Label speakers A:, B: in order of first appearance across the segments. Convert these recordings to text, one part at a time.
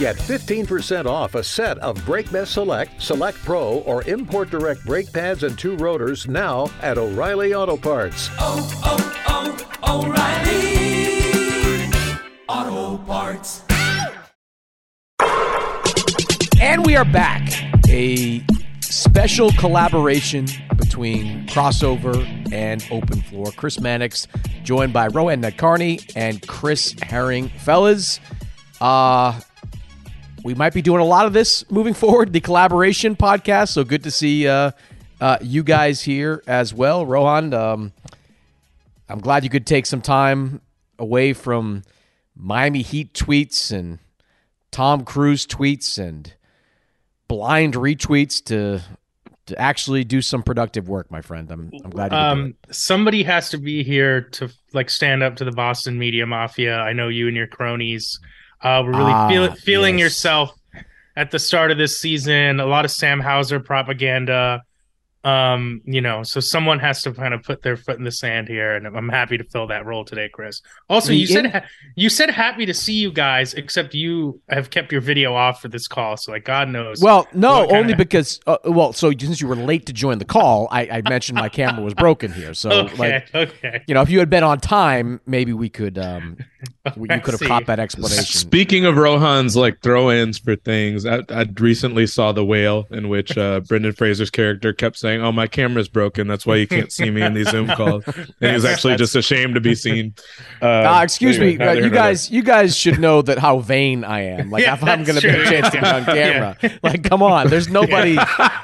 A: Get 15% off a set of BrakeMess Select, Select Pro, or Import Direct brake pads and 2 rotors now at O'Reilly Auto Parts.
B: O'Reilly Auto Parts.
C: And we are back. A special collaboration between Crossover and Open Floor. Chris Mannix, joined by Rohan Nadkarni and Chris Herring. Fellas, we might be doing a lot of this moving forward, the collaboration podcast, so good to see you guys here as well. Rohan, I'm glad you could take some time away from Miami Heat tweets and Tom Cruise tweets and blind retweets to actually do some productive work, my friend. I'm glad you could do it.
D: Somebody has to be here to stand up to the Boston media mafia. I know you and your cronies were really feeling yourself at the start of this season. A lot of Sam Hauser propaganda. So someone has to kind of put their foot in the sand here, and I'm happy to fill that role today, Chris. Also, you said happy to see you guys, except you have kept your video off for this call, so God knows.
C: Well, no, only because so since you were late to join the call, I mentioned my camera was broken here. So
D: okay.
C: If you had been on time, maybe we could you could have caught that explanation.
E: Speaking of Rohan's throw-ins for things, I recently saw The Whale, in which Brendan Fraser's character kept saying, "Oh, my camera's broken. That's why you can't see me in these Zoom calls." And he was actually just ashamed to be seen.
C: Excuse me, you guys should know that how vain I am. If I'm going to be a chance to be on camera, come on. There's nobody.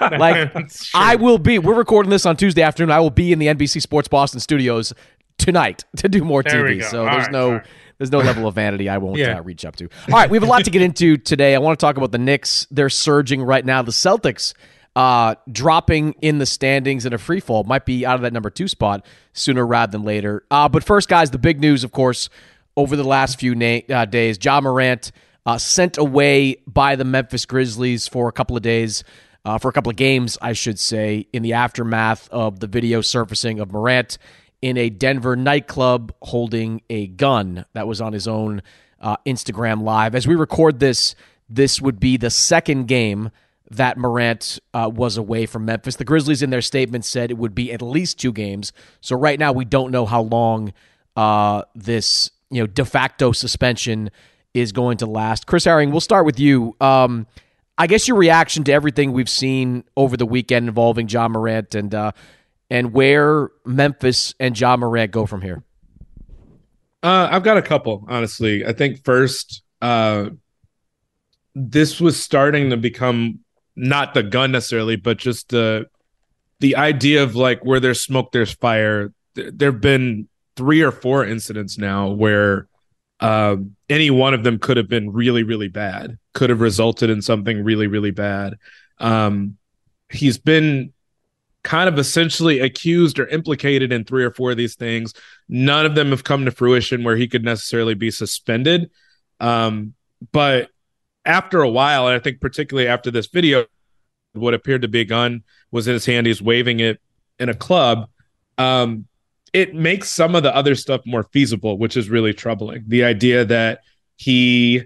C: I will be. We're recording this on Tuesday afternoon. I will be in the NBC Sports Boston studios tonight to do more TV. So there's no level of vanity I won't reach up to. All right, we have a lot to get into today. I want to talk about the Knicks. They're surging right now. The Celtics dropping in the standings in a free fall, might be out of that number 2 spot sooner rather than later. But first, guys, the big news, of course, over the last few days, Ja Morant sent away by the Memphis Grizzlies for a couple of days, for a couple of games, I should say, in the aftermath of the video surfacing of Morant in a Denver nightclub holding a gun. That was on his own Instagram Live. As we record this would be the second game that Morant was away from Memphis. The Grizzlies in their statement said it would be at least 2 games. So right now we don't know how long this de facto suspension is going to last. Chris Herring, we'll start with you. I guess your reaction to everything we've seen over the weekend involving Ja Morant and where Memphis and Ja Morant go from here.
E: I've got a couple, honestly. I think first, this was starting to become not the gun necessarily, but just the idea of where there's smoke, there's fire. There have been 3 or 4 incidents now where any one of them could have been really, really bad, could have resulted in something really, really bad. He's been kind of essentially accused or implicated in 3 or 4 of these things. None of them have come to fruition where he could necessarily be suspended. But after a while, and I think particularly after this video, what appeared to be a gun was in his hand. He's waving it in a club. It makes some of the other stuff more feasible, which is really troubling. The idea that he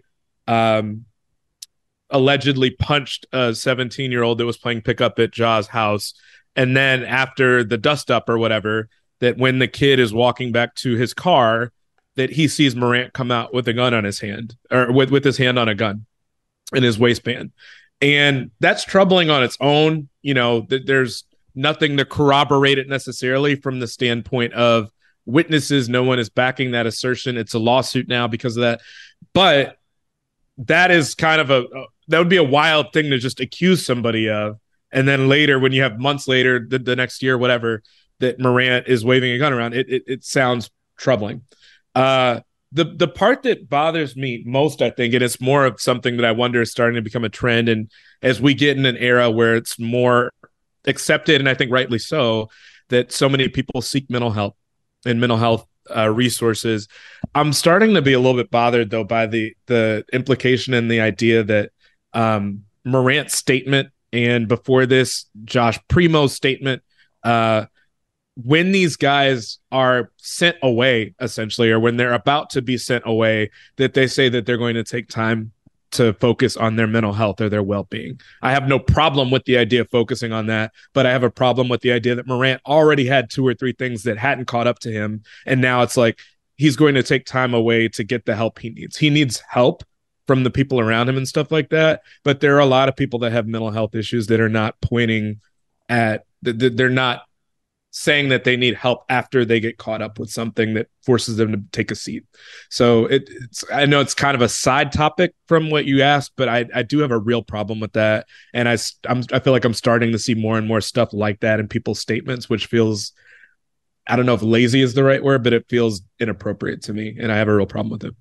E: allegedly punched a 17-year-old that was playing pickup at Ja's house. And then after the dust up or whatever, that when the kid is walking back to his car, that he sees Morant come out with a gun on his hand, or with his hand on a gun in his waistband. And that's troubling on its own. There's nothing to corroborate it necessarily from the standpoint of witnesses. No one is backing that assertion. It's a lawsuit now because of that. But that is kind of that would be a wild thing to just accuse somebody of. And then later, when you have months later, the next year, whatever, that Morant is waving a gun around, it sounds troubling. The part that bothers me most, I think, and it's more of something that I wonder is starting to become a trend, and as we get in an era where it's more accepted, and I think rightly so, that so many people seek mental health and mental health resources, I'm starting to be a little bit bothered, though, by the implication and the idea that Morant's statement, and before this, Josh Primo's statement, when these guys are sent away, essentially, or when they're about to be sent away, that they say that they're going to take time to focus on their mental health or their well-being. I have no problem with the idea of focusing on that, but I have a problem with the idea that Morant already had 2 or 3 things that hadn't caught up to him, and now it's like he's going to take time away to get the help he needs. He needs help from the people around him and stuff like that, but there are a lot of people that have mental health issues that are not pointing at, they're not saying that they need help after they get caught up with something that forces them to take a seat. So I know it's kind of a side topic from what you asked, but I do have a real problem with that. And I feel like I'm starting to see more and more stuff like that in people's statements, which feels, I don't know if lazy is the right word, but it feels inappropriate to me. And I have a real problem with it.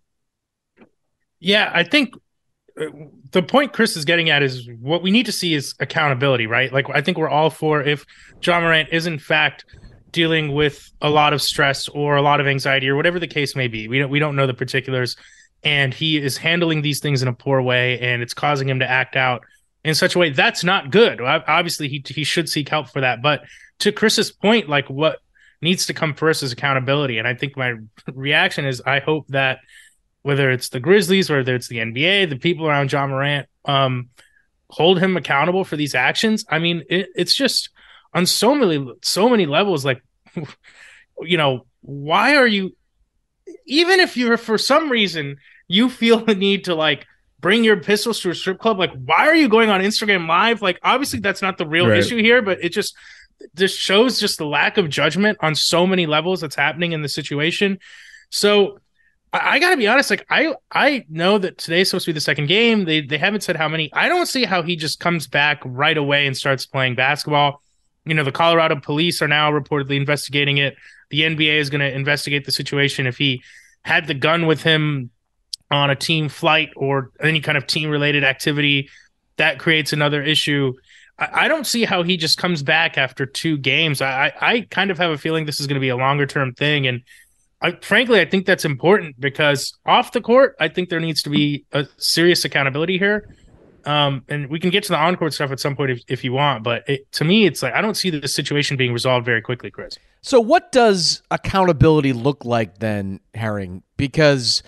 D: Yeah, I think the point Chris is getting at is what we need to see is accountability, right? Like, I think we're all for, if Ja Morant is in fact dealing with a lot of stress or a lot of anxiety or whatever the case may be, we don't know the particulars, and he is handling these things in a poor way and it's causing him to act out in such a way that's not good. Obviously, he should seek help for that. But to Chris's point, like, what needs to come first is accountability. And I think my reaction is, I hope that whether it's the Grizzlies or whether it's the NBA, the people around Ja Morant hold him accountable for these actions. I mean, it's just on so many levels. Like, you know, why are you, even if you're, for some reason you feel the need to like bring your pistols to a strip club, like, why are you going on Instagram Live? Like, obviously that's not the real issue here, but it just shows just the lack of judgment on so many levels that's happening in the situation. So I got to be honest, like, I know that today's supposed to be the second game. They haven't said how many. I don't see how he just comes back right away and starts playing basketball. You know, the Colorado police are now reportedly investigating it. The NBA is going to investigate the situation. If he had the gun with him on a team flight or any kind of team-related activity, that creates another issue. I don't see how he just comes back after 2 games. I kind of have a feeling this is going to be a longer-term thing, and frankly, I think that's important because off the court, I think there needs to be a serious accountability here. And we can get to the on-court stuff at some point if you want. But to me, it's like, I don't see the situation being resolved very quickly, Chris.
C: So what does accountability look like then, Herring? Because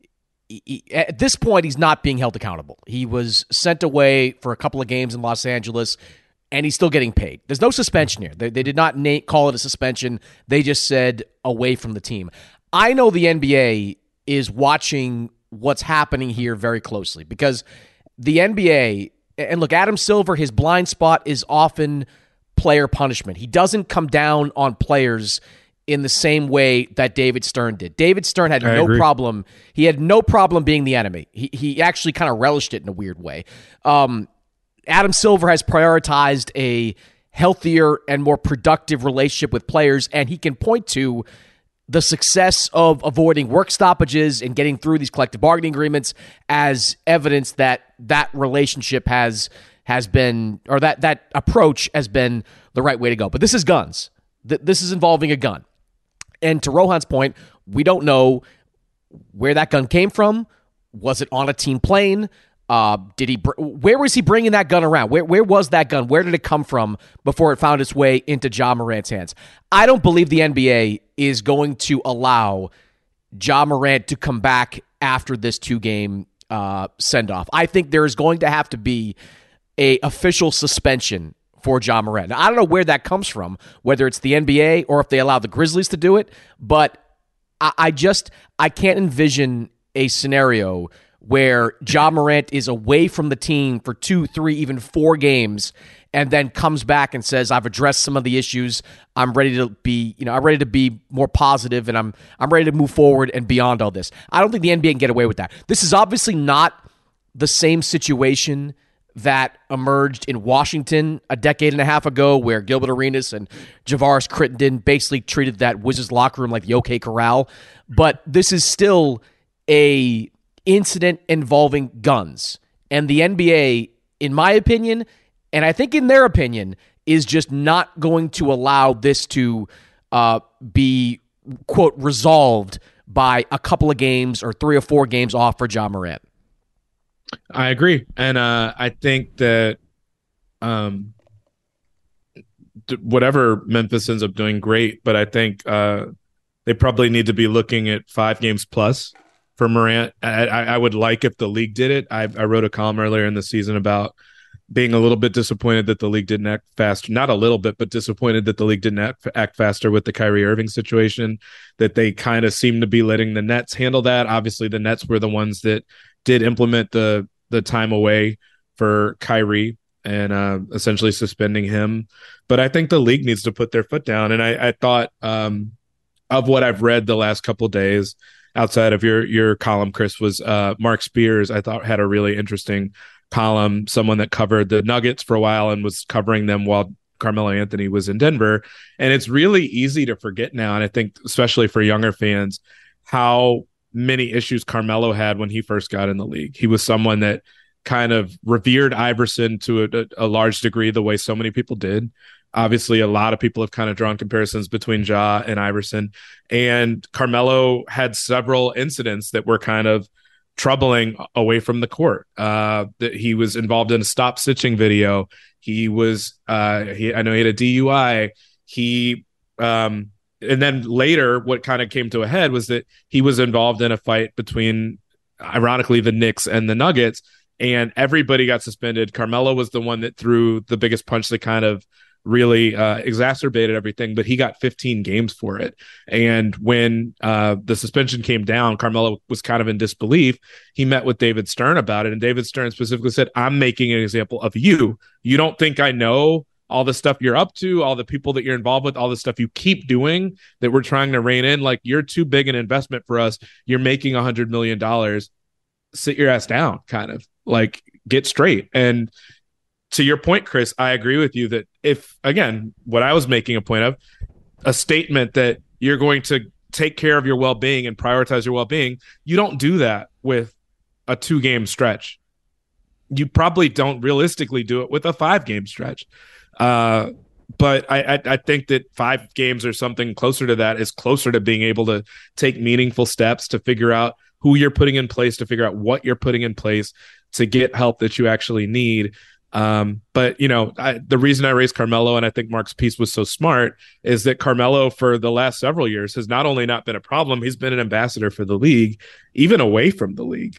C: at this point, he's not being held accountable. He was sent away for a couple of games in Los Angeles, and he's still getting paid. There's no suspension here. They did not call it a suspension. They just said away from the team. I know the NBA is watching what's happening here very closely because the NBA, and look, Adam Silver, his blind spot is often player punishment. He doesn't come down on players in the same way that David Stern did. David Stern had no problem. He had no problem being the enemy. He actually kind of relished it in a weird way. Adam Silver has prioritized a healthier and more productive relationship with players, and he can point to the success of avoiding work stoppages and getting through these collective bargaining agreements as evidence that that relationship has been, or that approach has been the right way to go. But this is guns. This is involving a gun. And to Rohan's point, we don't know where that gun came from. Was it on a team plane? Where was he bringing that gun around? Where was that gun? Where did it come from before it found its way into Ja Morant's hands? I don't believe the NBA is going to allow Ja Morant to come back after this 2-game send-off. I think there is going to have to be a official suspension for Ja Morant. Now, I don't know where that comes from, whether it's the NBA or if they allow the Grizzlies to do it, but I can't envision a scenario where Ja Morant is away from the team for 2, 3, even 4 games, and then comes back and says, "I've addressed some of the issues. I'm ready to be more positive, and I'm ready to move forward and beyond all this." I don't think the NBA can get away with that. This is obviously not the same situation that emerged in Washington a decade and a half ago, where Gilbert Arenas and Javaris Crittenden basically treated that Wizards locker room like the OK Corral. But this is still a incident involving guns. And the NBA, in my opinion, and I think in their opinion, is just not going to allow this to be, quote, resolved by a couple of games or 3 or 4 games off for Ja Morant.
E: I agree. And I think that whatever Memphis ends up doing, great. But I think they probably need to be looking at 5 games plus for Morant. I would like if the league did it. I wrote a column earlier in the season about being a little bit disappointed that the league didn't act faster. Not a little bit, but disappointed that the league didn't act faster with the Kyrie Irving situation, that they kind of seem to be letting the Nets handle that. Obviously, the Nets were the ones that did implement the time away for Kyrie and essentially suspending him. But I think the league needs to put their foot down. And I thought of what I've read the last couple of days outside of your column, Chris, was Mark Spears, I thought had a really interesting column, someone that covered the Nuggets for a while and was covering them while Carmelo Anthony was in Denver. And it's really easy to forget now, and I think especially for younger fans, how many issues Carmelo had when he first got in the league. He was someone that kind of revered Iverson to a large degree, the way so many people did. Obviously, a lot of people have kind of drawn comparisons between Ja and Iverson. And Carmelo had several incidents that were kind of troubling away from the court. That he was involved in a stop stitching video. He was, I know he had a DUI. And then later, what kind of came to a head was that he was involved in a fight between, ironically, the Knicks and the Nuggets, and everybody got suspended. Carmelo was the one that threw the biggest punch that kind of really exacerbated everything, but he got 15 games for it. And when the suspension came down, Carmelo was kind of in disbelief. He met with David Stern about it, and David Stern specifically said, I'm making an example of you. You don't think I know all the stuff you're up to, all the people that you're involved with, all the stuff you keep doing that we're trying to rein in? Like, you're too big an investment for us. You're making $100 million. Sit your ass down, kind of. Like, get straight. And to your point, Chris, I agree with you that if, again, what I was making a point of, a statement that you're going to take care of your well-being and prioritize your well-being, you don't do that with a 2-game stretch. You probably don't realistically do it with a 5-game stretch. But I think that 5 games or something closer to that is closer to being able to take meaningful steps to figure out who you're putting in place, to figure out what you're putting in place to get help that you actually need. But, you know, the reason I raised Carmelo, and I think Mark's piece was so smart, is that Carmelo for the last several years has not only not been a problem, he's been an ambassador for the league, even away from the league.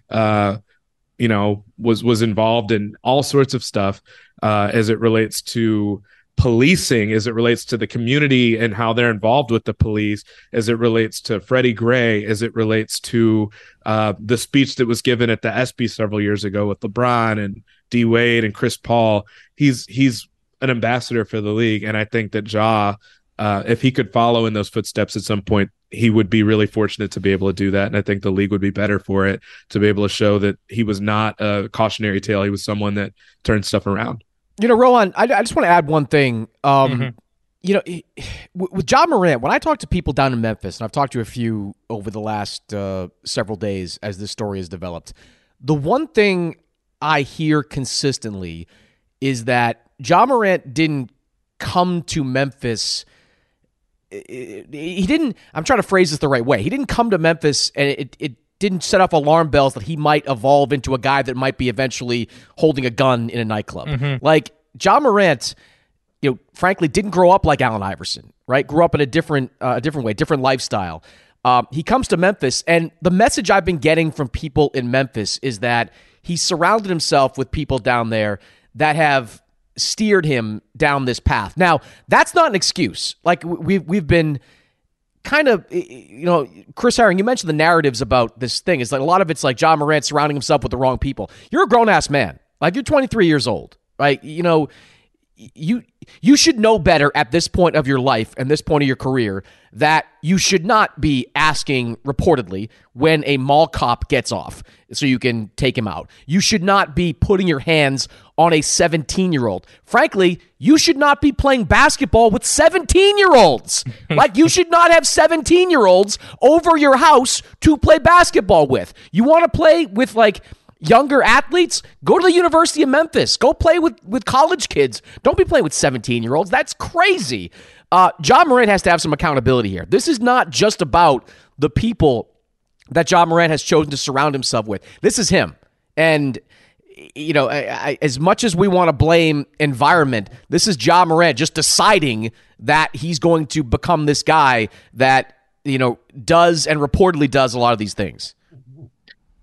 E: You know, was involved in all sorts of stuff as it relates to policing, as it relates to the community and how they're involved with the police, as it relates to Freddie Gray, as it relates to the speech that was given at the ESPY several years ago with LeBron and D Wade and Chris Paul. He's an ambassador for the league, and I think that Ja, if he could follow in those footsteps at some point, he would be really fortunate to be able to do that. And I think the league would be better for it, to be able to show that he was not a cautionary tale. He was someone that turned stuff around.
C: You know, Rohan, I just want to add one thing. You know, with Ja Morant, when I talk to people down in Memphis, and I've talked to a few over the last several days as this story has developed, the one thing I hear consistently is that Ja Morant didn't come to Memphis. He didn't, I'm trying to phrase this the right way. He didn't come to Memphis and it didn't set off alarm bells that he might evolve into a guy that might be eventually holding a gun in a nightclub. Like, Ja Morant, you know, frankly, didn't grow up like Allen Iverson, right? Grew up in a different way, different lifestyle. He comes to Memphis, and the message I've been getting from people in Memphis is that he surrounded himself with people down there that have steered him down this path. Now, that's not an excuse. Like, we've been kind of, you know, Chris Herring, you mentioned the narratives about this thing. It's like a lot of it's like Ja Morant surrounding himself with the wrong people. You're a grown-ass man. Like, you're 23 years old, right? You know, you should know better at this point of your life and this point of your career that you should not be asking, reportedly, when a mall cop gets off so you can take him out. You should not be putting your hands on a 17-year-old. Frankly, you should not be playing basketball with 17-year-olds. Like, you should not have 17-year-olds over your house to play basketball with. You want to play with, like, younger athletes? Go to the University of Memphis. Go play with college kids. Don't be playing with 17-year-olds. That's crazy. Ja Morant has to have some accountability here. This is not just about the people that Ja Morant has chosen to surround himself with. This is him. And, you know, as much as we want to blame environment, this is Ja Morant just deciding that he's going to become this guy that, you know, does and reportedly does a lot of these things.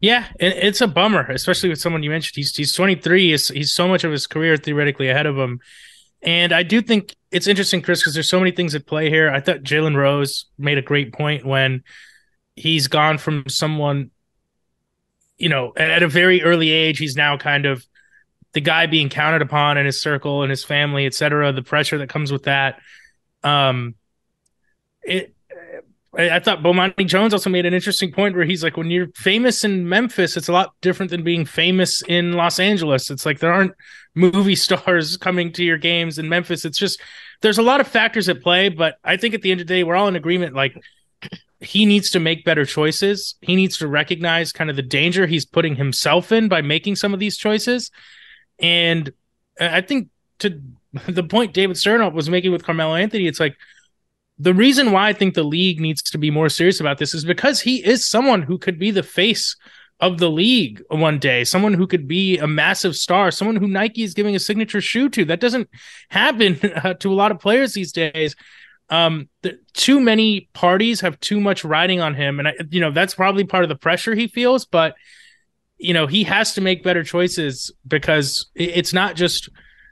D: Yeah, it's a bummer, especially with someone you mentioned. He's 23. He's so much of his career theoretically ahead of him. And I do think it's interesting, Chris, because there's so many things at play here. I thought Jalen Rose made a great point when he's gone from someone, at a very early age, he's now kind of the guy being counted upon in his circle and his family, et cetera, the pressure that comes with that. I thought Bomani Jones also made an interesting point where he's like, when you're famous in Memphis, it's a lot different than being famous in Los Angeles. It's like there aren't movie stars coming to your games in Memphis. It's just there's a lot of factors at play, but I think at the end of the day, we're all in agreement. Like, he needs to make better choices. He needs to recognize kind of the danger he's putting himself in by making some of these choices. And I think to the point David Stern was making with Carmelo Anthony, it's like, the reason why I think the league needs to be more serious about this is because he is someone who could be the face of the league one day, someone who could be a massive star, someone who Nike is giving a signature shoe to. That doesn't happen to a lot of players these days. Too many parties have too much riding on him. And, that's probably part of the pressure he feels, but, he has to make better choices because it's not just,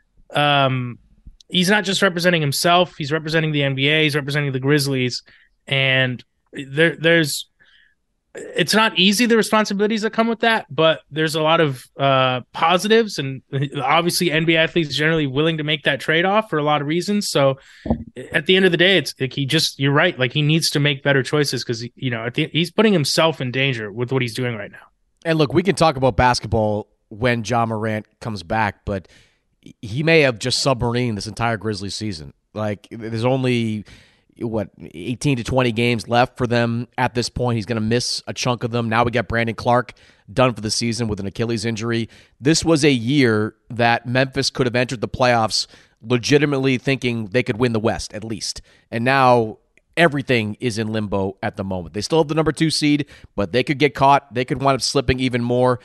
D: he's not just representing himself. He's representing the NBA. He's representing the Grizzlies. And it's not easy, the responsibilities that come with that, but there's a lot of positives. And obviously NBA athletes generally willing to make that trade-off for a lot of reasons. So at the end of the day, it's like you're right. Like, he needs to make better choices because, he's putting himself in danger with what he's doing right now.
C: And look, we can talk about basketball when Ja Morant comes back, but he may have just submarined this entire Grizzlies season. Like, there's only 18 to 20 games left for them at this point. He's going to miss a chunk of them. Now we got Brandon Clark done for the season with an Achilles injury. This was a year that Memphis could have entered the playoffs legitimately thinking they could win the West at least. And now everything is in limbo at the moment. They still have the number 2 seed, but they could get caught. They could wind up slipping even more.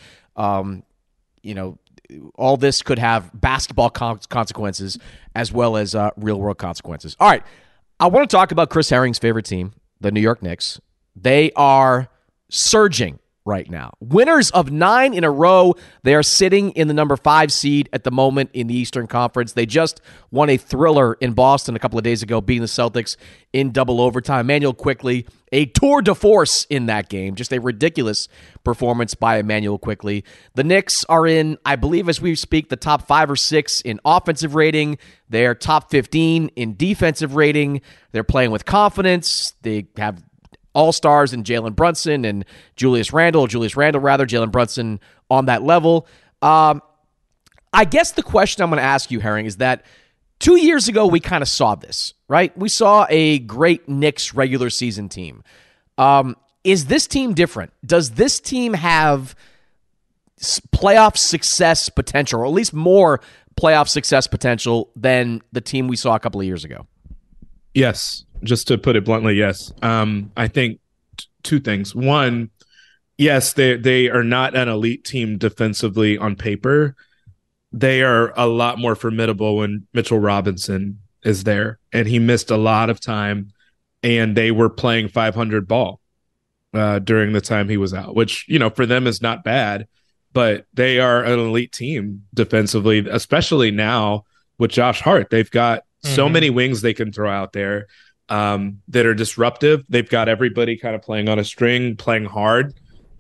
C: All this could have basketball consequences as well as real-world consequences. All right, I want to talk about Chris Herring's favorite team, the New York Knicks. They are surging right now. Winners of 9 in a row. They are sitting in the number 5 seed at the moment in the Eastern Conference. They just won a thriller in Boston a couple of days ago, beating the Celtics in double overtime. Immanuel Quickley, a tour de force in that game. Just a ridiculous performance by Immanuel Quickley. The Knicks are in, I believe as we speak, the top 5 or 6 in offensive rating. They're top 15 in defensive rating. They're playing with confidence. They have all-stars in Jalen Brunson and Julius Randle, Jalen Brunson on that level. I guess the question I'm going to ask you, Herring, is that 2 years ago we kind of saw this, right? We saw a great Knicks regular season team. Is this team different? Does this team have playoff success potential, or at least more playoff success potential than the team we saw a couple of years ago?
E: Yes. Just to put it bluntly, yes. I think two things. One, yes, they are not an elite team defensively on paper. They are a lot more formidable when Mitchell Robinson is there, and he missed a lot of time, and they were playing 500 ball during the time he was out, which, for them is not bad, but they are an elite team defensively, especially now with Josh Hart. They've got so many wings they can throw out there that are disruptive. They've got everybody kind of playing on a string, playing hard.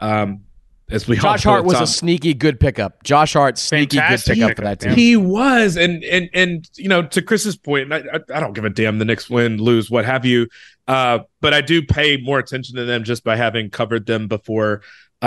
E: As we
C: Josh Hart was a sneaky good pickup. Josh Hart, sneaky good pickup for that team.
E: He was, and to Chris's point, I don't give a damn the Knicks win, lose, what have you. But I do pay more attention to them just by having covered them before.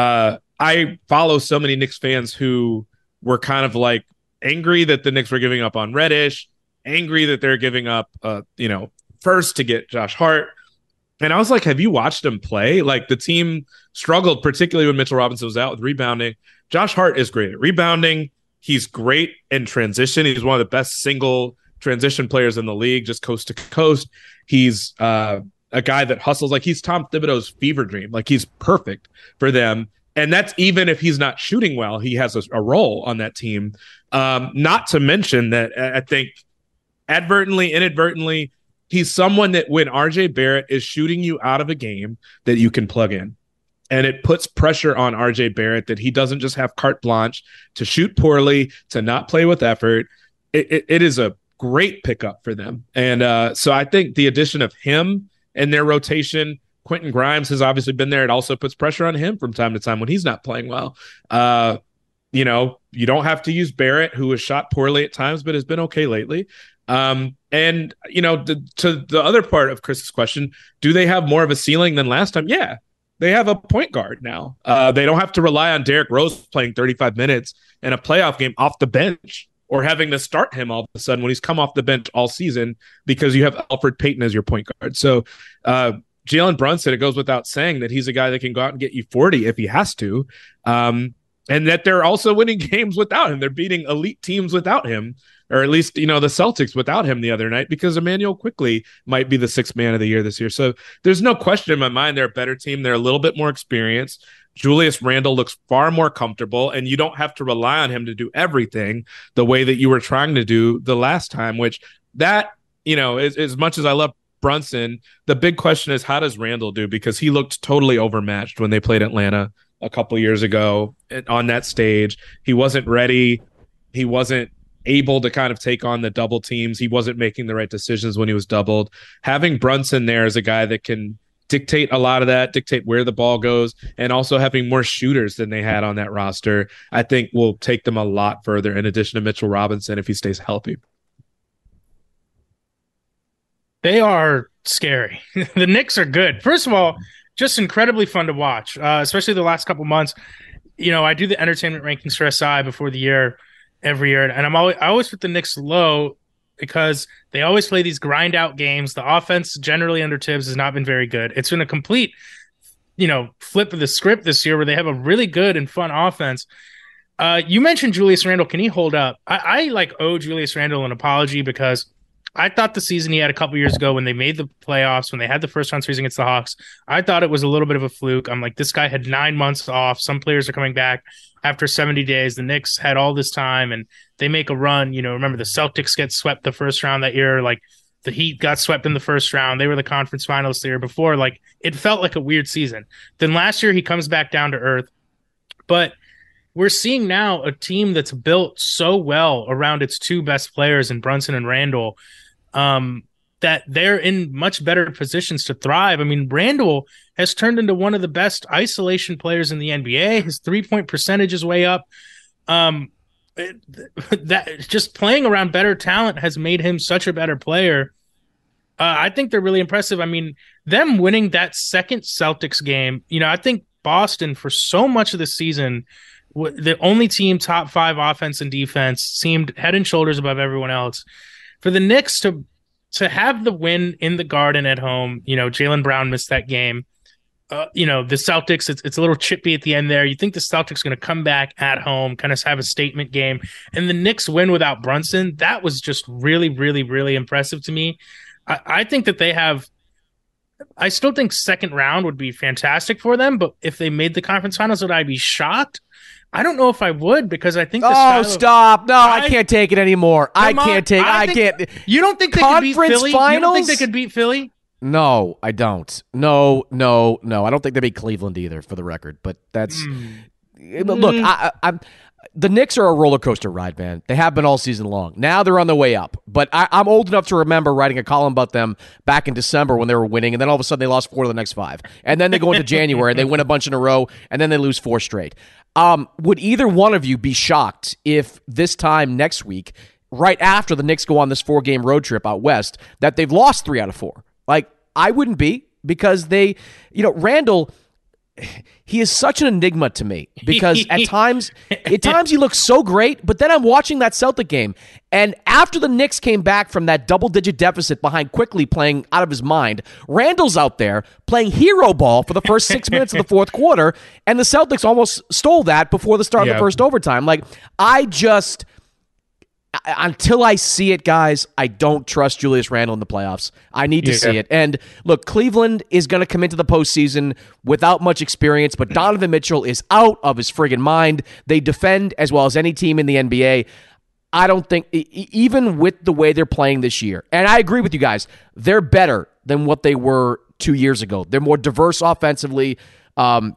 E: I follow so many Knicks fans who were kind of like angry that the Knicks were giving up on Reddish, angry that they're giving up, first to get Josh Hart. And I was like, have you watched him play? Like, the team struggled, particularly when Mitchell Robinson was out, with rebounding. Josh Hart is great at rebounding. He's great in transition. He's one of the best single transition players in the league, just coast to coast. He's a guy that hustles. Like, he's Tom Thibodeau's fever dream. Like, he's perfect for them. And that's even if he's not shooting well, he has a role on that team. Not to mention that I think inadvertently, he's someone that when RJ Barrett is shooting you out of a game that you can plug in. And it puts pressure on RJ Barrett that he doesn't just have carte blanche to shoot poorly, to not play with effort. It is a great pickup for them. And so I think the addition of him and their rotation, Quentin Grimes has obviously been there. It also puts pressure on him from time to time when he's not playing well. You know, you don't have to use Barrett, who has shot poorly at times, but has been okay lately. And, you know, to the other part of Chris's question, do they have more of a ceiling than last time? Yeah, they have a point guard now. They don't have to rely on Derrick Rose playing 35 minutes in a playoff game off the bench, or having to start him all of a sudden when he's come off the bench all season because you have Elfrid Payton as your point guard. So Jalen Brunson, it goes without saying that he's a guy that can go out and get you 40 if he has to. And that they're also winning games without him. They're beating elite teams without him, or at least, you know, the Celtics without him the other night, because Emmanuel Quickley might be the sixth man of the year this year. So there's no question in my mind they're a better team. They're a little bit more experienced. Julius Randle looks far more comfortable, and you don't have to rely on him to do everything the way that you were trying to do the last time, which that, you know, as much as I love Brunson, the big question is, how does Randle do? Because he looked totally overmatched when they played Atlanta a couple years ago on that stage. He wasn't ready. He wasn't able to kind of take on the double teams. He wasn't making the right decisions when he was doubled. Having Brunson there as a guy that can dictate a lot of that, dictate where the ball goes, and also having more shooters than they had on that roster, I think will take them a lot further, in addition to Mitchell Robinson if he stays healthy.
D: They are scary. The Knicks are good. First of all, just incredibly fun to watch, especially the last couple months. You know, I do the entertainment rankings for SI before the year every year, and I always put the Knicks low because they always play these grind out games. The offense generally under Tibbs has not been very good. It's been a complete, you know, flip of the script this year where they have a really good and fun offense. You mentioned Julius Randle. Can he hold up? I like owe Julius Randle an apology, because I thought the season he had a couple years ago when they made the playoffs, when they had the first round series against the Hawks, I thought it was a little bit of a fluke. I'm like, this guy had 9 months off. Some players are coming back after 70 days. The Knicks had all this time and they make a run. You know, remember the Celtics get swept the first round that year. Like the Heat got swept in the first round. They were the conference finalists the year before. Like it felt like a weird season. Then last year he comes back down to earth. But we're seeing now a team that's built so well around its two best players in Brunson and Randle, that they're in much better positions to thrive. I mean, Randle has turned into one of the best isolation players in the NBA. His 3-point percentage is way up. That just playing around better talent has made him such a better player. I think they're really impressive. I mean, them winning that second Celtics game, you know, I think Boston for so much of the season, the only team top 5 offense and defense, seemed head and shoulders above everyone else. For the Knicks to have the win in the Garden at home, you know, Jaylen Brown missed that game. You know, the Celtics, it's a little chippy at the end there. You think the Celtics are going to come back at home, kind of have a statement game. And the Knicks win without Brunson. That was just really, really, really impressive to me. I think that they have – I still think second round would be fantastic for them. But if they made the conference finals, would I be shocked? I don't know if I would, because I think
C: stop. No, I can't take it anymore. I can't.
D: You don't think they could beat Philly?
C: Finals?
D: You don't think they could beat Philly?
C: No, I don't. No. I don't think they beat Cleveland either, for the record. But that's look. I'm the Knicks are a roller coaster ride, man. They have been all season long. Now they're on their way up. But I'm old enough to remember writing a column about them back in December when they were winning, and then all of a sudden they lost 4 of the next 5. And then they go into January, they win a bunch in a row, and then they lose 4 straight. Would either one of you be shocked if this time next week, right after the Knicks go on this 4-game road trip out west, that they've lost 3 out of 4? Like, I wouldn't be, because they, you know, Randle, he is such an enigma to me, because at times he looks so great, but then I'm watching that Celtic game, and after the Knicks came back from that double-digit deficit behind Quickley playing out of his mind, Randle's out there playing hero ball for the first 6 minutes of the fourth quarter, and the Celtics almost stole that before the start of the first overtime. Like, until I see it, guys, I don't trust Julius Randle in the playoffs. I need to see it. And look, Cleveland is going to come into the postseason without much experience, but Donovan Mitchell is out of his friggin' mind. They defend as well as any team in the NBA. I don't think, even with the way they're playing this year, and I agree with you guys, they're better than what they were 2 years ago. They're more diverse offensively.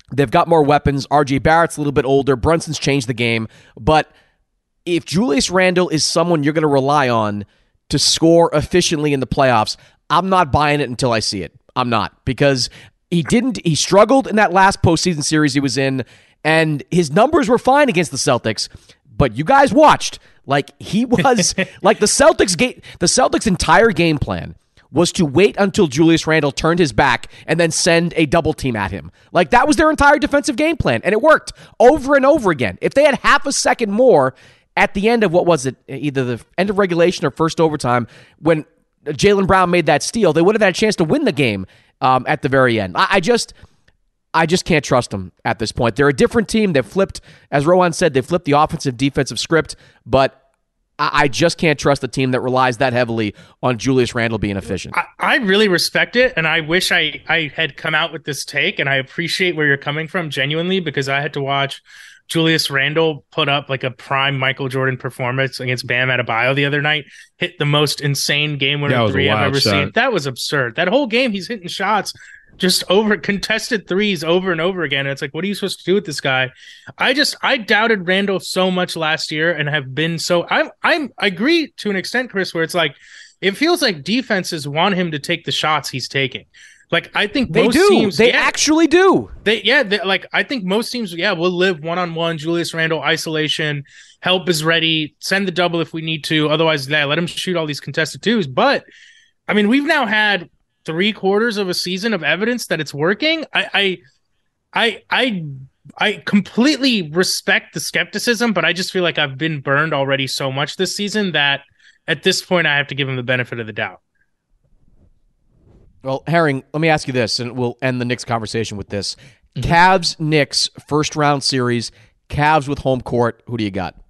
C: They've got more weapons. RJ Barrett's a little bit older. Brunson's changed the game. But if Julius Randle is someone you're going to rely on to score efficiently in the playoffs, I'm not buying it until I see it. I'm not, because he struggled in that last postseason series he was in, and his numbers were fine against the Celtics, but you guys watched. Like, he was like the Celtics' entire game plan was to wait until Julius Randle turned his back and then send a double team at him. Like, that was their entire defensive game plan, and it worked over and over again. If they had half a second more at the end of, what was it, either the end of regulation or first overtime, when Jaylen Brown made that steal, they would have had a chance to win the game at the very end. I just can't trust them at this point. They're a different team. They've flipped, as Rohan said, they've flipped the offensive-defensive script, but I just can't trust a team that relies that heavily on Julius Randle being efficient.
D: I really respect it, and I wish I had come out with this take, and I appreciate where you're coming from genuinely, because I had to watch Julius Randle put up like a prime Michael Jordan performance against Bam Adebayo the other night, hit the most insane game-winner three I've ever seen. That was absurd. That whole game, he's hitting shots just over contested threes over and over again. And it's like, what are you supposed to do with this guy? I doubted Randle so much last year and have been so I agree to an extent, Chris, where it's like, it feels like defenses want him to take the shots he's taking. Like, I think
C: most teams... They actually do.
D: I think most teams, will live one-on-one, Julius Randle, isolation, help is ready, send the double if we need to. Otherwise, let him shoot all these contested twos. But, I mean, we've now had 3/4 of a season of evidence that it's working. I completely respect the skepticism, but I just feel like I've been burned already so much this season that at this point I have to give him the benefit of the doubt.
C: Well, Herring, let me ask you this, and we'll end the Knicks conversation with this. Cavs-Knicks first-round series, Cavs with home court. Who do you got?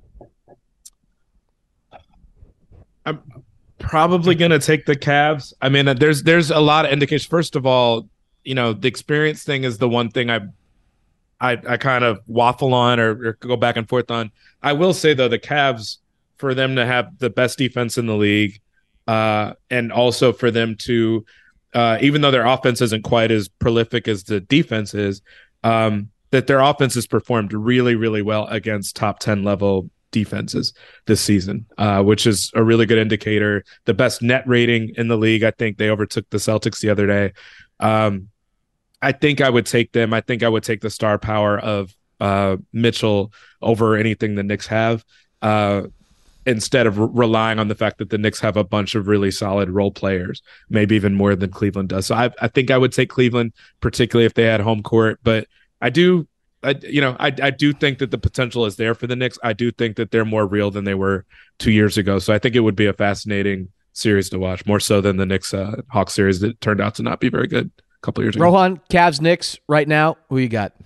E: I'm probably going to take the Cavs. I mean, there's a lot of indication. First of all, the experience thing is the one thing I kind of waffle on or go back and forth on. I will say, though, the Cavs, for them to have the best defense in the league, and also for them to, even though their offense isn't quite as prolific as the defense is, that their offense has performed really, really well against top 10 level defenses this season, which is a really good indicator. The best net rating in the league. I think they overtook the Celtics the other day. I think I would take them. I think I would take the star power of Mitchell over anything the Knicks have, instead of relying on the fact that the Knicks have a bunch of really solid role players, maybe even more than Cleveland does. So I think I would take Cleveland, particularly if they had home court. But I do think that the potential is there for the Knicks. I do think that they're more real than they were 2 years ago. So I think it would be a fascinating series to watch, more so than the Knicks Hawks series that turned out to not be very good a couple years ago.
C: Rohan, Cavs, Knicks right now. Who you got?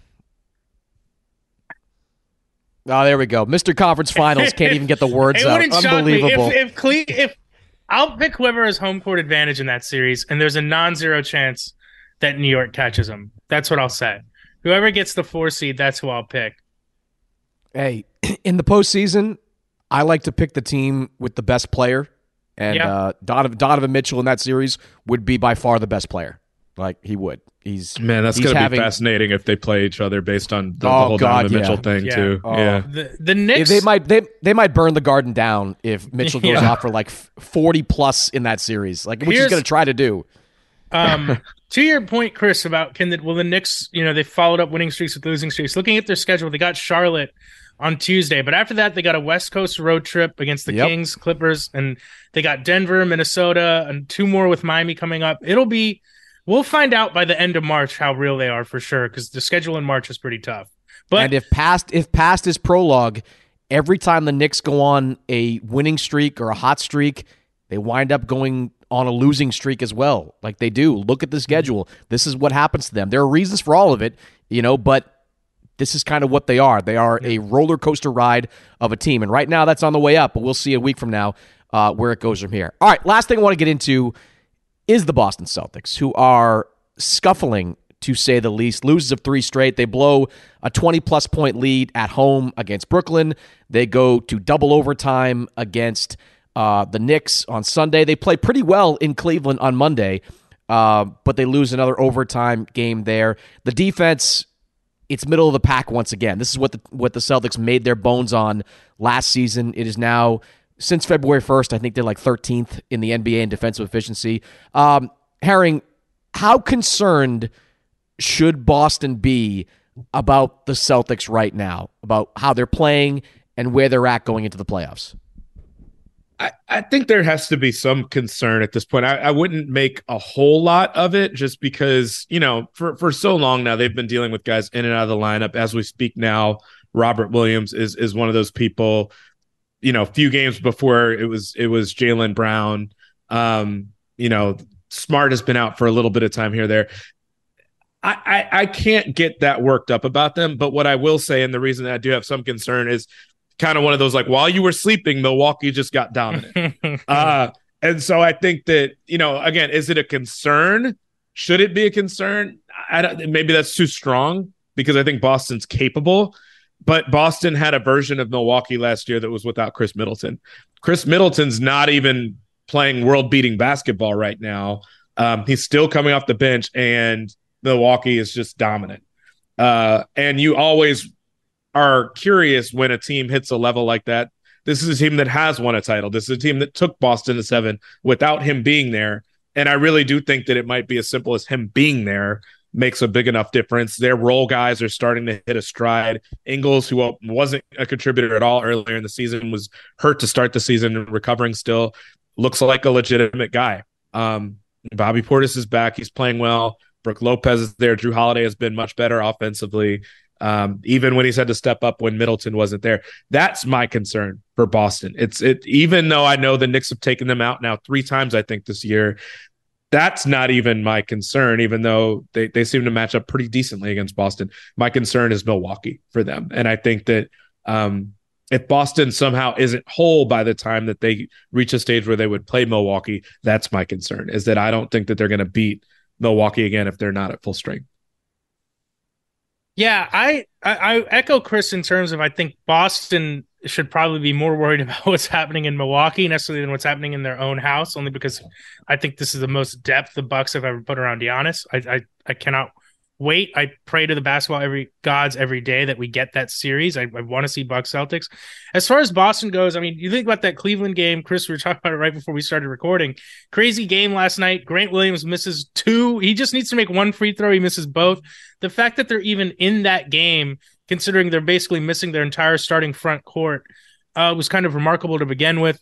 C: Oh, there we go. Mr. Conference Finals can't even get the words out. Unbelievable.
D: If I'll pick whoever has home court advantage in that series, and there's a non-zero chance that New York catches them. That's what I'll say. Whoever gets the 4 seed, that's who I'll pick.
C: Hey, in the postseason, I like to pick the team with the best player, and Donovan Mitchell in that series would be by far the best player. Like, he would. That's
E: going to be fascinating if they play each other based on the whole Donovan Mitchell thing too.
D: The Knicks,
C: they might burn the Garden down if Mitchell goes off for like 40 plus in that series, like which he's going to try to do.
D: To your point, Chris, about the Knicks, they followed up winning streaks with losing streaks. Looking at their schedule, they got Charlotte on Tuesday, but after that they got a West Coast road trip against the Kings, Clippers, and they got Denver, Minnesota, and 2 more with Miami coming up. We'll find out by the end of March how real they are for sure, because the schedule in March is pretty tough.
C: And if past is prologue, every time the Knicks go on a winning streak or a hot streak, they wind up going on a losing streak as well. Like they do. Look at the schedule. This is what happens to them. There are reasons for all of it, but this is kind of what they are. They are a roller coaster ride of a team. And right now that's on the way up, but we'll see a week from now where it goes from here. All right, last thing I want to get into is the Boston Celtics, who are scuffling, to say the least. Loses of 3 straight. They blow a 20-plus point lead at home against Brooklyn. They go to double overtime against the Knicks on Sunday. They play pretty well in Cleveland on Monday, but they lose another overtime game there. The defense it's middle of the pack once again. This is what the Celtics made their bones on last season. It is now, since February 1st, I think they're like 13th in the NBA in defensive efficiency. Herring, how concerned should Boston be about the Celtics right now, about how they're playing and where they're at going into the playoffs?
E: I think there has to be some concern at this point. I wouldn't make a whole lot of it just because, for so long now, they've been dealing with guys in and out of the lineup. As we speak now, Robert Williams is one of those people. A few games before it was Jaylen Brown. Smart has been out for a little bit of time here or there. I can't get that worked up about them. But what I will say, and the reason that I do have some concern, is kind of one of those, like, while you were sleeping, Milwaukee just got dominant. And so I think that, again, is it a concern? Should it be a concern? Maybe that's too strong, because I think Boston's capable. But Boston had a version of Milwaukee last year that was without Chris Middleton. Chris Middleton's not even playing world-beating basketball right now. He's still coming off the bench, and Milwaukee is just dominant. And you always are curious when a team hits a level like that. This is a team that has won a title. This is a team that took Boston to 7 without him being there. And I really do think that it might be as simple as him being there makes a big enough difference. Their role guys are starting to hit a stride. Ingles, who wasn't a contributor at all earlier in the season, was hurt to start the season, recovering still, looks like a legitimate guy. Bobby Portis is back. He's playing well. Brook Lopez is there. Drew Holiday has been much better offensively. Even when he's had to step up when Middleton wasn't there. That's my concern for Boston. Even though I know the Knicks have taken them out now 3 times, I think, this year, that's not even my concern, even though they seem to match up pretty decently against Boston. My concern is Milwaukee for them. And I think that if Boston somehow isn't whole by the time that they reach a stage where they would play Milwaukee, that's my concern, is that I don't think that they're going to beat Milwaukee again if they're not at full strength.
D: Yeah, I echo Chris in terms of, I think Boston should probably be more worried about what's happening in Milwaukee necessarily than what's happening in their own house, only because I think this is the most depth the Bucks have ever put around Giannis. I cannot wait. I pray to the basketball gods every day that we get that series. I want to see Bucks Celtics. As far as Boston goes, I mean, you think about that Cleveland game, Chris, we were talking about it right before we started recording. Crazy game last night. Grant Williams misses 2. He just needs to make 1 free throw. He misses both. The fact that they're even in that game, considering they're basically missing their entire starting front court, was kind of remarkable to begin with.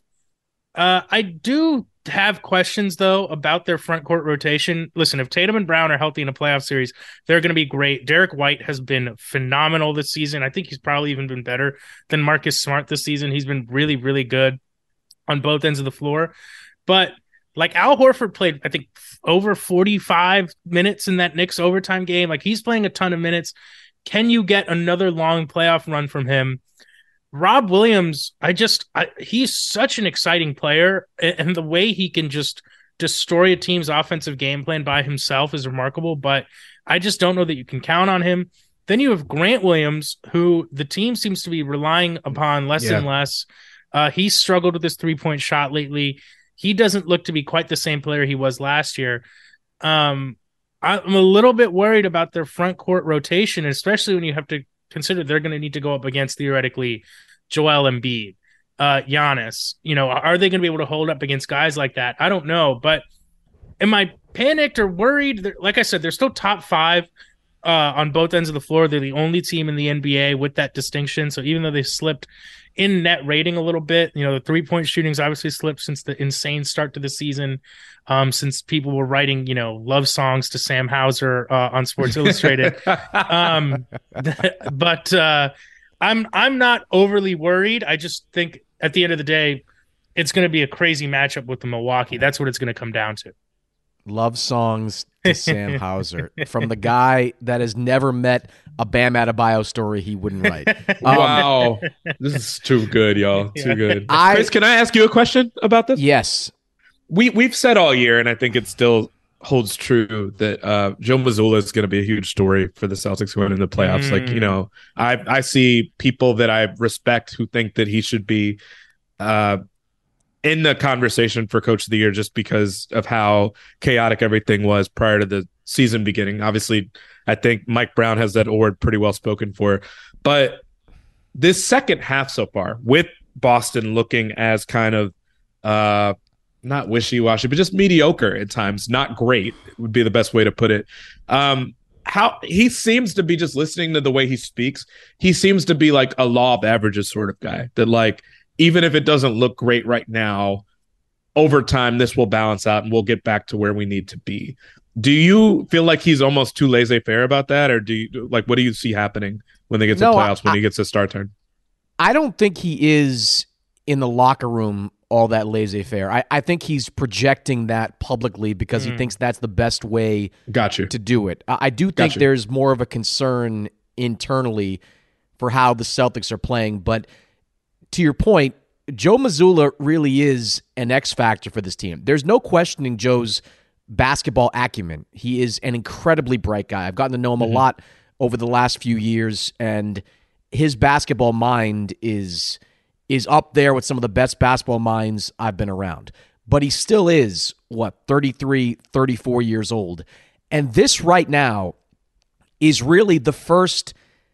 D: I do have questions, though, about their front court rotation. Listen, if Tatum and Brown are healthy in a playoff series, they're going to be great. Derek White has been phenomenal this season. I think he's probably even been better than Marcus Smart this season. He's been really, really good on both ends of the floor. But like, Al Horford played, I think, over 45 minutes in that Knicks overtime game. Like, he's playing a ton of minutes. Can you get another long playoff run from him? Rob Williams, he's such an exciting player, and the way he can just destroy a team's offensive game plan by himself is remarkable, but I just don't know that you can count on him. Then you have Grant Williams, who the team seems to be relying upon less and less. He's struggled with his three-point shot lately. He doesn't look to be quite the same player he was last year. I'm a little bit worried about their front court rotation, especially when you have to consider they're going to need to go up against, theoretically, Joel Embiid, Giannis. Are they going to be able to hold up against guys like that? I don't know, but am I panicked or worried? Like I said, they're still top 5 on both ends of the floor. They're the only team in the NBA with that distinction. So even though they slipped in net rating a little bit, the 3-point shooting's obviously slipped since the insane start to the season, since people were writing, love songs to Sam Hauser on Sports Illustrated. But I'm not overly worried. I just think at the end of the day, it's going to be a crazy matchup with the Milwaukee. That's what it's going to come down to.
C: Love songs to Sam Hauser from the guy that has never met a Bam Adebayo story he wouldn't write.
E: Wow. This is too good, y'all. Too good. Chris, can I ask you a question about this?
C: Yes.
E: We've said all year, and I think it still holds true, that Joe Mazzulla is going to be a huge story for the Celtics going into the playoffs. I see people that I respect who think that he should be in the conversation for Coach of the Year just because of how chaotic everything was prior to the season beginning. Obviously, I think Mike Brown has that award pretty well spoken for. But this second half so far, with Boston looking as kind of not wishy-washy, but just mediocre at times, not great would be the best way to put it. How he seems to be, just listening to the way he speaks, he seems to be like a law of averages sort of guy, that like, even if it doesn't look great right now, over time, this will balance out and we'll get back to where we need to be. Do you feel like he's almost too laissez-faire about that? Or do you like, what do you see happening when they get to playoffs, when he gets a start turn?
C: I don't think he is in the locker room all that laissez-faire. I think he's projecting that publicly because he thinks that's the best way to do it. I do think there's more of a concern internally for how the Celtics are playing. But to your point, Joe Mazzulla really is an X factor for this team. There's no questioning Joe's basketball acumen. He is an incredibly bright guy. I've gotten to know him a lot over the last few years, and his basketball mind is up there with some of the best basketball minds I've been around. But he still is, 33, 34 years old. And this right now is really the first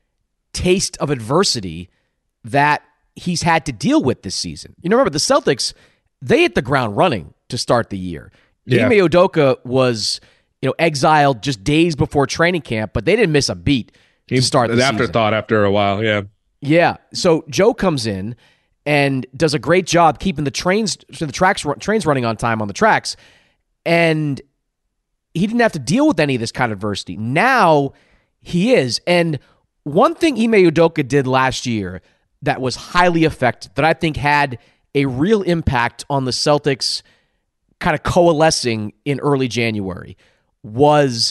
C: taste of adversity that he's had to deal with this season. You know, remember, the Celtics, they hit the ground running to start the year. Yeah. Ime Udoka was, exiled just days before training camp, but they didn't miss a beat to start the season.
E: Afterthought after a while, yeah.
C: Yeah, so Joe comes in and does a great job keeping the trains running on time on the tracks, and he didn't have to deal with any of this kind of adversity. Now he is, and one thing Ime Udoka did last year that was highly effective, that I think had a real impact on the Celtics kind of coalescing in early January, was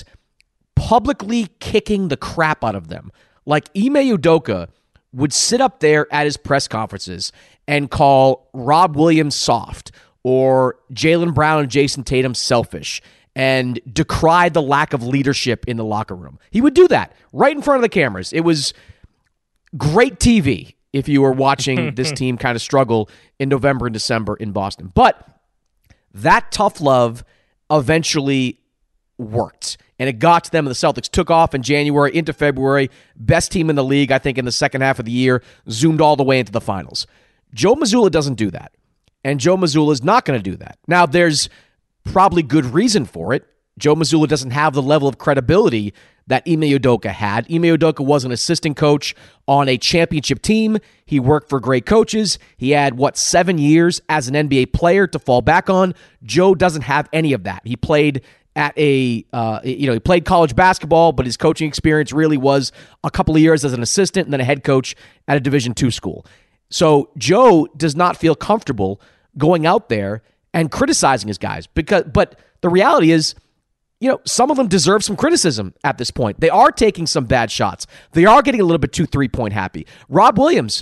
C: publicly kicking the crap out of them. Like, Ime Udoka would sit up there at his press conferences and call Rob Williams soft, or Jaylen Brown and Jason Tatum selfish, and decry the lack of leadership in the locker room. He would do that right in front of the cameras. It was great TV if you were watching this team kind of struggle in November and December in Boston. But that tough love eventually worked, and it got to them, and the Celtics took off in January into February. Best team in the league, I think, in the second half of the year, zoomed all the way into the finals. Joe Mazzulla doesn't do that, and Joe Mazzulla is not going to do that. Now, there's probably good reason for it. Joe Mazzulla doesn't have the level of credibility that Ime Udoka had. Ime Udoka was an assistant coach on a championship team. He worked for great coaches. He had, 7 years as an NBA player to fall back on. Joe doesn't have any of that. He played at he played college basketball, but his coaching experience really was a couple of years as an assistant and then a head coach at a Division II school. So Joe does not feel comfortable going out there and criticizing his guys, but the reality is, some of them deserve some criticism at this point. They are taking some bad shots. They are getting a little bit too three-point happy. Rob Williams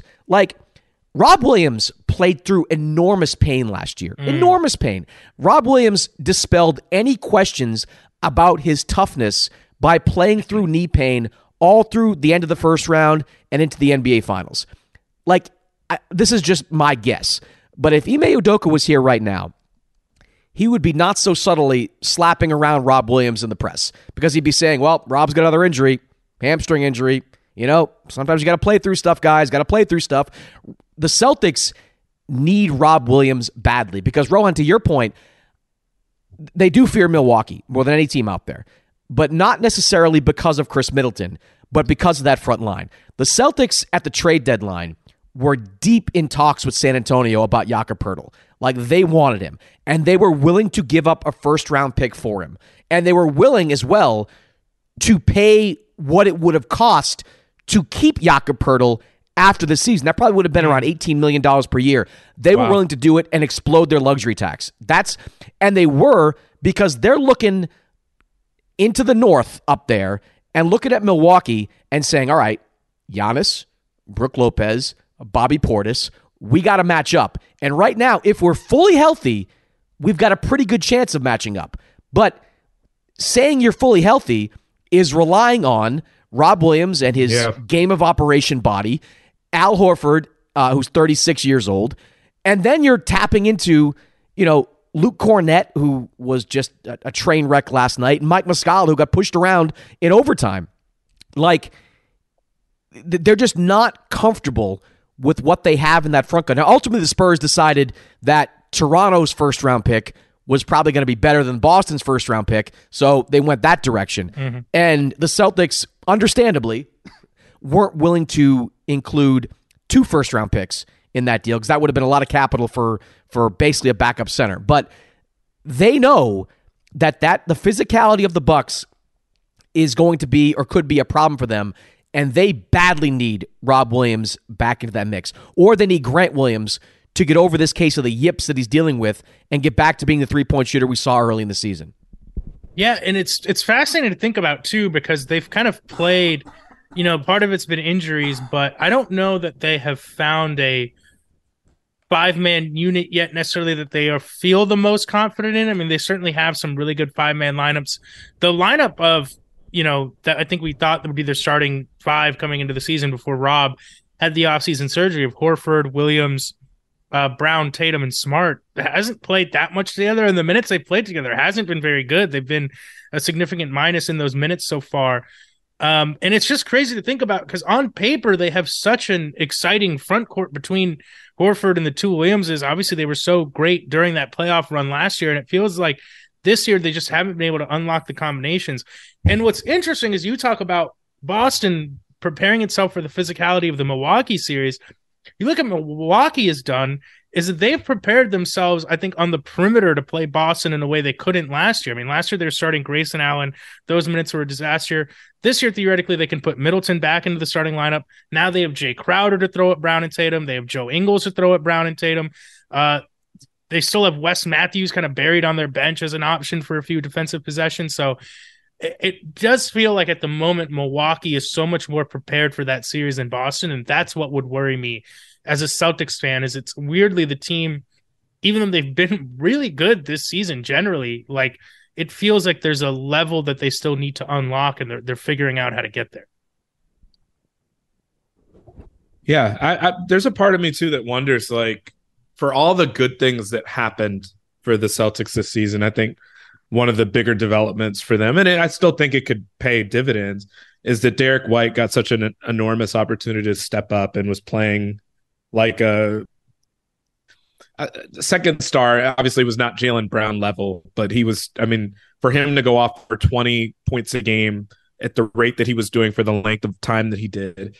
C: played through enormous pain last year. Enormous pain. Rob Williams dispelled any questions about his toughness by playing through knee pain all through the end of the first round and into the NBA Finals. This is just my guess. But if Ime Udoka was here right now, he would be not so subtly slapping around Rob Williams in the press, because he'd be saying, well, Rob's got another injury, hamstring injury. Sometimes you got to play through stuff, guys. Got to play through stuff. The Celtics need Rob Williams badly because, Rohan, to your point, they do fear Milwaukee more than any team out there, but not necessarily because of Chris Middleton, but because of that front line. The Celtics at the trade deadline were deep in talks with San Antonio about Jakob Poeltl. They wanted him, and they were willing to give up a first-round pick for him. And they were willing as well to pay what it would have cost to keep Jakob Poeltl after the season. That probably would have been around $18 million per year. They were willing to do it and explode their luxury tax. And they were, because they're looking into the north up there and looking at Milwaukee and saying, all right, Giannis, Brook Lopez, Bobby Portis, we got to match up. And right now, if we're fully healthy, we've got a pretty good chance of matching up. But saying you're fully healthy is relying on Rob Williams and his game of operation body, Al Horford, who's 36 years old, and then you're tapping into, Luke Cornett, who was just a train wreck last night, and Mike Muscala, who got pushed around in overtime. Like, they're just not comfortable with what they have in that front court. Now, ultimately, the Spurs decided that Toronto's first-round pick was probably going to be better than Boston's first-round pick, so they went that direction. Mm-hmm. And the Celtics, understandably, weren't willing to include 2 first-round picks in that deal because that would have been a lot of capital for basically a backup center. But they know that the physicality of the Bucks is going to be or could be a problem for them, and they badly need Rob Williams back into that mix. Or they need Grant Williams to get over this case of the yips that he's dealing with and get back to being the three-point shooter we saw early in the season.
D: Yeah, and it's fascinating to think about, too, because they've kind of played, part of it's been injuries, but I don't know that they have found a 5-man unit yet necessarily that they feel the most confident in. I mean, they certainly have some really good 5-man lineups. The lineup of, that I think we thought that would be their starting 5 coming into the season before Rob had the offseason surgery of Horford, Williams, Brown, Tatum, and Smart hasn't played that much together. And the minutes they played together hasn't been very good. They've been a significant minus in those minutes so far. And it's just crazy to think about because on paper, they have such an exciting front court between Horford and the 2 Williamses. Obviously, they were so great during that playoff run last year. And it feels like this year, they just haven't been able to unlock the combinations. And what's interesting is you talk about Boston preparing itself for the physicality of the Milwaukee series. You look at what Milwaukee has done is that they've prepared themselves, I think, on the perimeter to play Boston in a way they couldn't last year. I mean, last year they were starting Grayson Allen. Those minutes were a disaster. This year, theoretically, they can put Middleton back into the starting lineup. Now they have Jay Crowder to throw at Brown and Tatum. They have Joe Ingles to throw at Brown and Tatum. They still have Wes Matthews kind of buried on their bench as an option for a few defensive possessions. So it does feel like at the moment Milwaukee is so much more prepared for that series than Boston, and that's what would worry me as a Celtics fan. Is it's weirdly the team, even though they've been really good this season generally, like it feels like there's a level that they still need to unlock, and they're figuring out how to get there.
E: Yeah, there's a part of me too that wonders, like, for all the good things that happened for the Celtics this season, I think one of the bigger developments for them, and I still think it could pay dividends, is that Derek White got such an enormous opportunity to step up and was playing like a second star. Obviously was not Jaylen Brown level, but he was, I mean, for him to go off for 20 points a game at the rate that he was doing for the length of time that he did,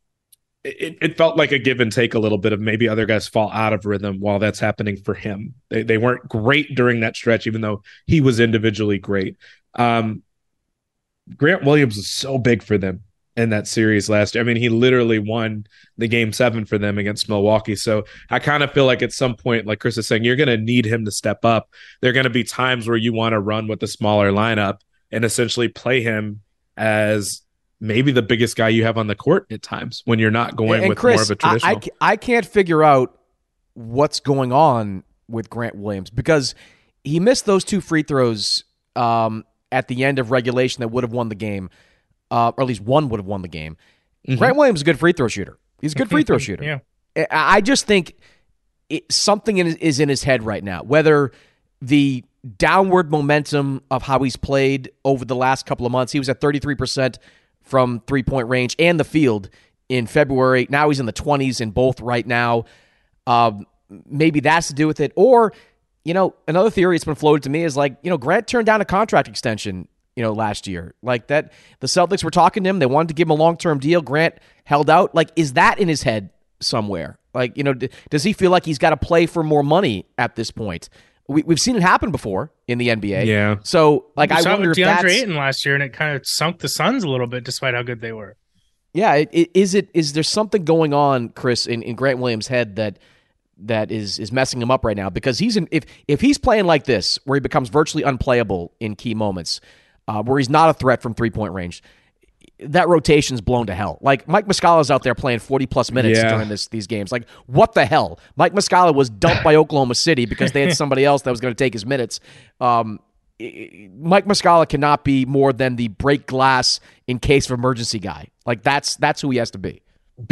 E: it felt like a give and take a little bit of maybe other guys fall out of rhythm while that's happening for him. They weren't great during that stretch, even though he was individually great. Grant Williams was so big for them in that series last year. I mean, he literally won the game 7 for them against Milwaukee. So I kind of feel like at some point, like Chris is saying, you're going to need him to step up. There are going to be times where you want to run with a smaller lineup and essentially play him as maybe the biggest guy you have on the court at times when you're not going with Chris, more of a traditional.
C: I can't figure out what's going on with Grant Williams because he missed those 2 free throws at the end of regulation that would have won the game, or at least one would have won the game. Mm-hmm. Grant Williams is a good free throw shooter. He's a good free throw shooter.
D: Yeah.
C: I just think something is in his head right now, whether the downward momentum of how he's played over the last couple of months. He was at 33% from three-point range and the field in February. Now he's in the 20s in both right now. Maybe that's to do with it. Or, another theory that's been floated to me is like, Grant turned down a contract extension, last year. Like that, the Celtics were talking to him. They wanted to give him a long-term deal. Grant held out. Like, is that in his head somewhere? Like, does he feel like he's got to play for more money at this point? We've seen it happen before in the NBA.
E: Yeah.
C: So, like, I wonder if that's
D: DeAndre Ayton last year, and it kind of sunk the Suns a little bit, despite how good they were.
C: Yeah. Is there something going on, Chris, in Grant Williams' head that is messing him up right now? Because if he's playing like this, where he becomes virtually unplayable in key moments, where he's not a threat from 3-point range, that rotation's blown to hell. Like, Mike Muscala's out there playing 40-plus minutes during these games. Like, what the hell? Mike Muscala was dumped by Oklahoma City because they had somebody else that was going to take his minutes. Mike Muscala cannot be more than the break glass in case of emergency guy. Like, that's who he has to be.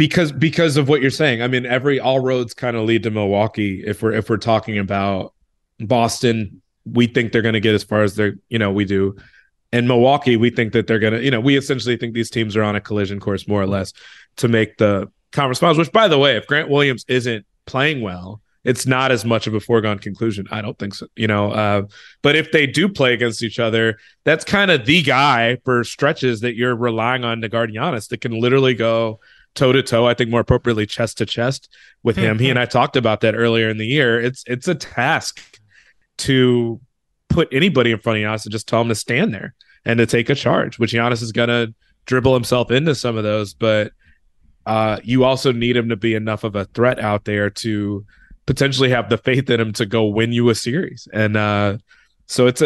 E: Because of what you're saying. I mean, all roads kind of lead to Milwaukee if we're talking about Boston, we think they're going to get as far as we do. And Milwaukee, we think that they're going to, we essentially think these teams are on a collision course more or less to make the conference finals, which, by the way, if Grant Williams isn't playing well, it's not as much of a foregone conclusion. I don't think so, but if they do play against each other, that's kind of the guy for stretches that you're relying on to guard Giannis that can literally go toe to toe. I think more appropriately chest to chest with him. He and I talked about that earlier in the year. It's a task to put anybody in front of Giannis and just tell him to stand there and to take a charge, which Giannis is going to dribble himself into some of those. But you also need him to be enough of a threat out there to potentially have the faith in him to go win you a series. And so it's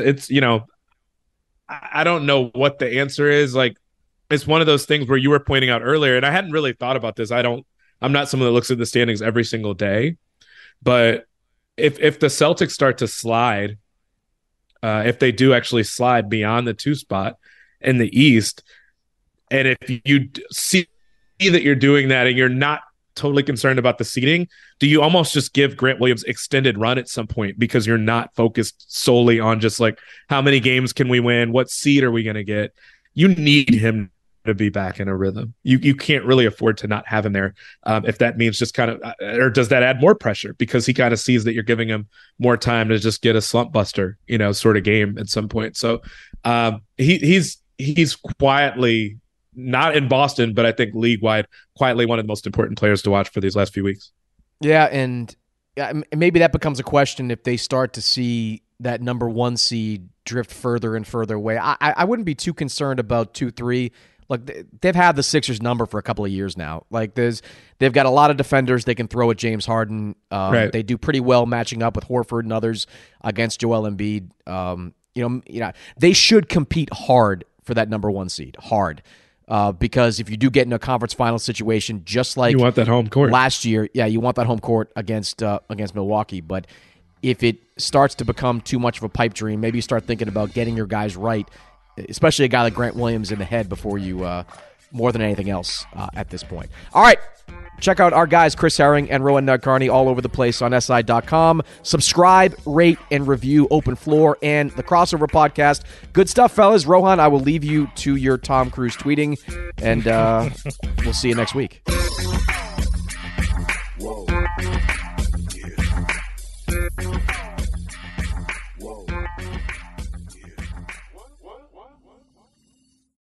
E: I don't know what the answer is. Like, it's one of those things where you were pointing out earlier, and I hadn't really thought about this. I'm not someone that looks at the standings every single day, but if the Celtics start to slide, if they do actually slide beyond the 2 spot in the East, and if you see that you're doing that and you're not totally concerned about the seeding, do you almost just give Grant Williams extended run at some point because you're not focused solely on just like how many games can we win, what seed are we going to get? You need him to be back in a rhythm. You can't really afford to not have him there. If that means just kind of, or does that add more pressure because he kind of sees that you're giving him more time to just get a slump buster, sort of game at some point. So he's quietly, not in Boston, but I think league-wide, quietly one of the most important players to watch for these last few weeks.
C: Yeah, and maybe that becomes a question if they start to see that number 1 seed drift further and further away. I wouldn't be too concerned about 2-3. Look, they've had the Sixers number for a couple of years now. Like, they've got a lot of defenders they can throw at James Harden. Right. They do pretty well matching up with Horford and others against Joel Embiid. They should compete hard for that number 1 seed. Hard. Because if you do get in a conference final situation, just like
E: you want that home court
C: last year, you want that home court against Milwaukee. But if it starts to become too much of a pipe dream, maybe you start thinking about getting your guys right, especially a guy like Grant Williams in the head before you, more than anything else at this point. All right. Check out our guys, Chris Herring and Rowan Nadkarni, all over the place on SI.com. Subscribe, rate, and review Open Floor and the Crossover Podcast. Good stuff, fellas. Rohan, I will leave you to your Tom Cruise tweeting, and we'll see you next week.